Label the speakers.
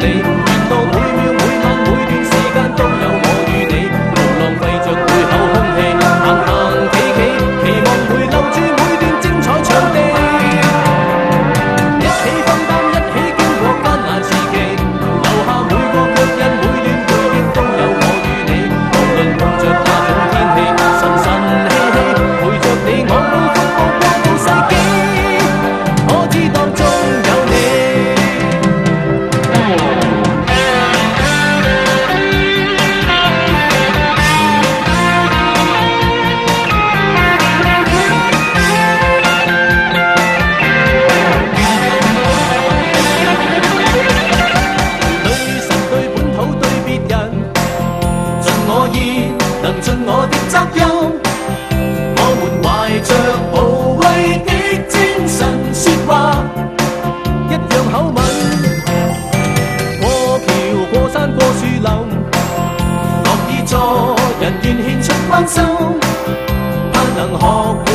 Speaker 1: 你。沿路每秒每晚每段時間都有我與你，無浪費着背後空氣，行行企企，期望會留住每段精彩場地。一起分擔，一起經過艱難時期，留下每個腳印，每段背影都有我與你。無論碰着哪種天氣，神神氣氣，陪着你我都風暴過渡世紀，我知當中有你。能盡我的責任，我們懷着無畏的精神說話，一樣口吻。過橋過山過樹林，樂意助人願獻出關心，盼能學。